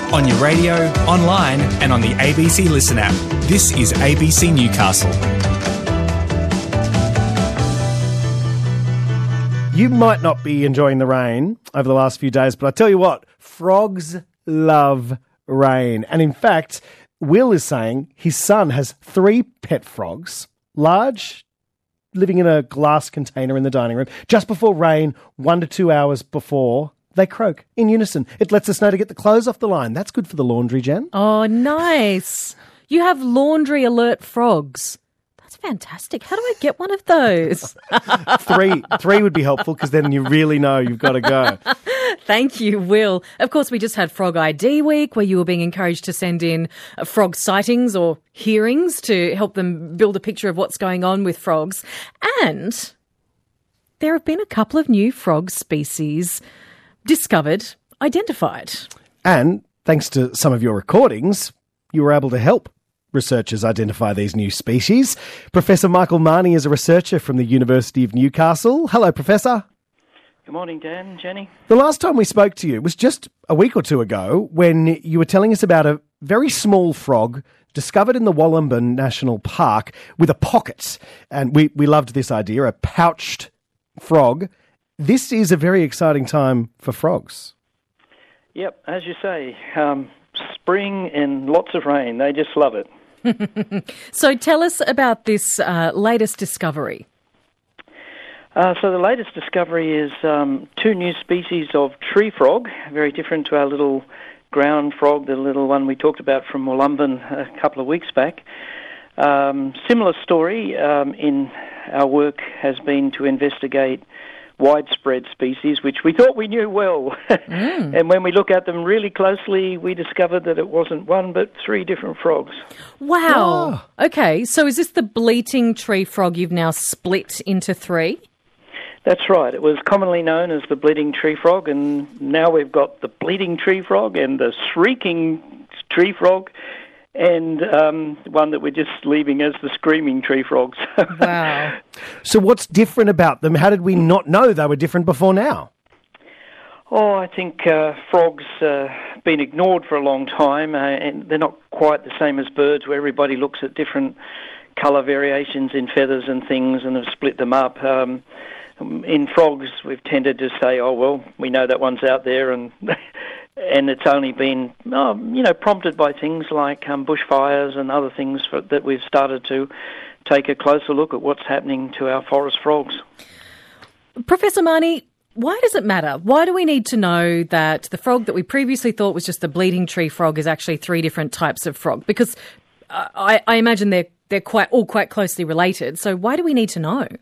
on your radio, online and on the ABC Listen app. This is ABC Newcastle. You might not be enjoying the rain over the last few days, but I tell you what, frogs love rain. And in fact, Will is saying his son has 3 pet frogs, large, living in a glass container in the dining room. Just before rain, 1 to 2 hours before, they croak in unison. It lets us know to get the clothes off the line. That's good for the laundry, Jen. Oh, nice. You have laundry alert frogs. That's fantastic. How do I get one of those? 3 would be helpful because then you really know you've got to go. Thank you, Will. Of course, we just had Frog ID Week where you were being encouraged to send in frog sightings or hearings to help them build a picture of what's going on with frogs. And there have been a couple of new frog species discovered, identified. And thanks to some of your recordings, you were able to help researchers identify these new species. Professor Michael Mahoney is a researcher from the University of Newcastle. Hello, Professor. Good morning, Dan, Jenny. The last time we spoke to you was just a week or two ago when you were telling us about a very small frog discovered in the Wollumba National Park with a pocket. And we loved this idea, a pouched frog. This is a very exciting time for frogs. Yep, as you say, spring and lots of rain. They just love it. So tell us about this latest discovery. So the latest discovery is 2 new species of tree frog, very different to our little ground frog, the little one we talked about from Wollumba a couple of weeks back. Similar story in our work has been to investigate widespread species, which we thought we knew well. And when we look at them really closely, we discovered that it wasn't 1 but 3 different frogs. Wow. Oh. Okay, so is this the bleating tree frog you've now split into 3? That's right. It was commonly known as the bleating tree frog, and now we've got the bleating tree frog and the shrieking tree frog, and one that we're just leaving as the screaming tree frogs. Wow. So what's different about them? How did we not know they were different before now? Oh, I think frogs been ignored for a long time, and they're not quite the same as birds where everybody looks at different colour variations in feathers and things and have split them up. In frogs, we've tended to say, oh, well, we know that one's out there, and and it's only been, prompted by things like bushfires and other things that we've started to take a closer look at what's happening to our forest frogs. Professor Mahoney, why does it matter? Why do we need to know that the frog that we previously thought was just the bleating tree frog is actually 3 different types of frog? Because I imagine they're quite closely related. So why do we need to know?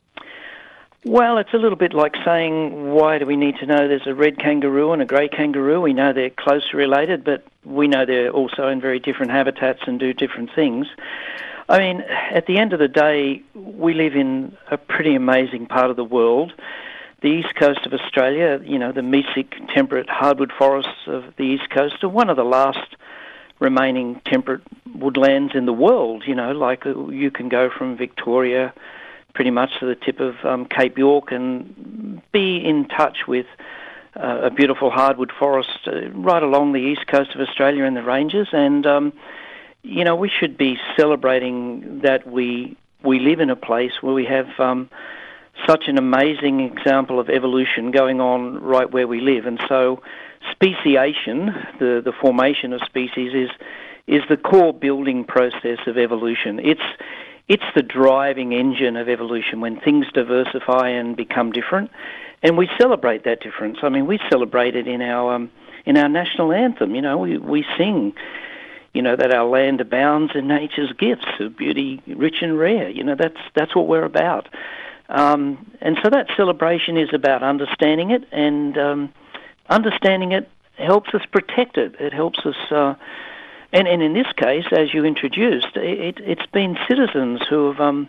Well, it's a little bit like saying, why do we need to know there's a red kangaroo and a grey kangaroo? We know they're closely related, but we know they're also in very different habitats and do different things. I mean, at the end of the day, we live in a pretty amazing part of the world. The east coast of Australia, the mesic temperate hardwood forests of the east coast are one of the last remaining temperate woodlands in the world. Like you can go from Victoria pretty much to the tip of Cape York and be in touch with a beautiful hardwood forest right along the east coast of Australia in the ranges. And, we should be celebrating that we live in a place where we have such an amazing example of evolution going on right where we live. And so speciation, the formation of species, is the core building process of evolution. It's the driving engine of evolution when things diversify and become different, and we celebrate that difference. I mean, we celebrate it in our national anthem. We sing, that our land abounds in nature's gifts of beauty, rich and rare. That's what we're about, and so that celebration is about understanding it, and understanding it helps us protect it. It helps us. And in this case, as you introduced, it's been citizens who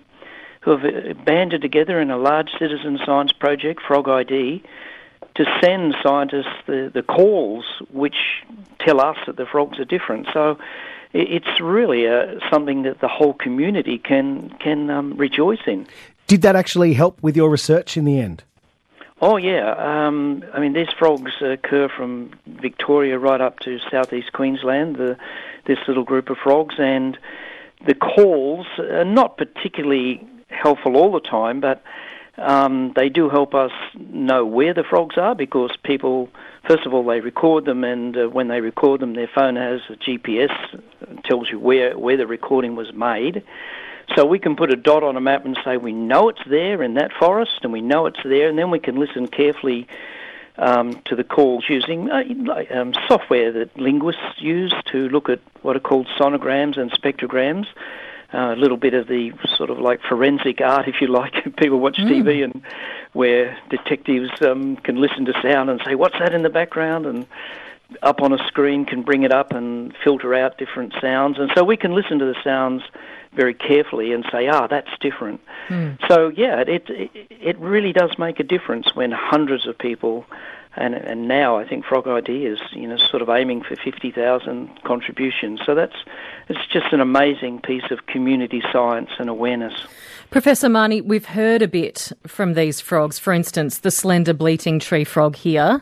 have banded together in a large citizen science project, Frog ID, to send scientists the calls which tell us that the frogs are different. So it's really something that the whole community can rejoice in. Did that actually help with your research in the end? Oh, yeah. I mean, these frogs occur from Victoria right up to southeast Queensland, this little group of frogs, and the calls are not particularly helpful all the time, but they do help us know where the frogs are, because people, first of all, they record them, and when they record them, their phone has a GPS, tells you where the recording was made. So we can put a dot on a map and say we know it's there in that forest, and we know it's there, and then we can listen carefully to the calls using software that linguists use to look at what are called sonograms and spectrograms. A little bit of the sort of like forensic art, if you like. People watch TV and where detectives can listen to sound and say, what's that in the background? And up on a screen can bring it up and filter out different sounds. And so we can listen to the sounds very carefully and say, that's different. So, yeah, it really does make a difference when hundreds of people, and now I think Frog ID is, sort of aiming for 50,000 contributions. So it's just an amazing piece of community science and awareness. Professor Mahoney, we've heard a bit from these frogs. For instance, the slender bleating tree frog here.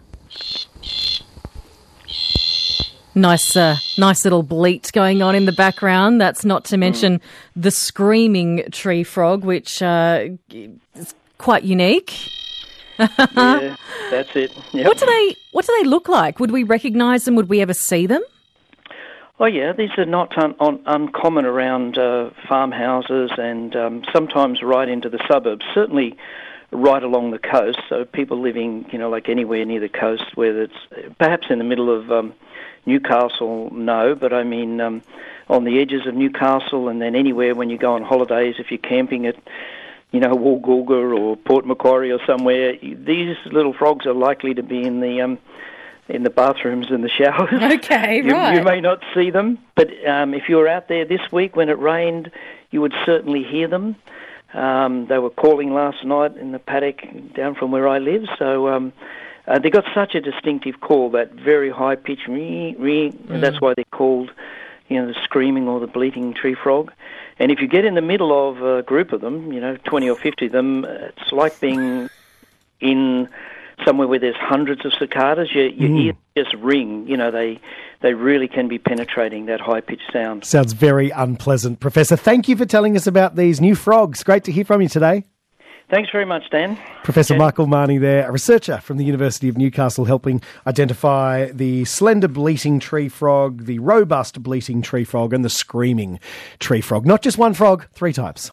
Nice little bleat going on in the background. That's not to mention the screaming tree frog, which is quite unique. Yeah, that's it. Yep. What do they look like? Would we recognise them? Would we ever see them? Oh yeah, these are not uncommon around farmhouses and sometimes right into the suburbs. Certainly right along the coast. So people living, like anywhere near the coast, whether it's perhaps in the middle of Newcastle, no, but I mean on the edges of Newcastle, and then anywhere when you go on holidays, if you're camping at, Woolgoolga or Port Macquarie or somewhere, these little frogs are likely to be in the bathrooms and the showers. Okay, right. You may not see them, but if you were out there this week when it rained, you would certainly hear them. They were calling last night in the paddock down from where I live, so they got such a distinctive call, that very high-pitched and that's why they're called, the screaming or the bleating tree frog. And if you get in the middle of a group of them, 20 or 50 of them, it's like being in somewhere where there's hundreds of cicadas. Your ears just ring. They really can be penetrating, that high-pitched sound. Sounds very unpleasant. Professor, thank you for telling us about these new frogs. Great to hear from you today. Thanks very much, Dan. Professor Michael Mahoney there, a researcher from the University of Newcastle, helping identify the slender bleating tree frog, the robust bleating tree frog, and the screaming tree frog. Not just one frog, 3 types.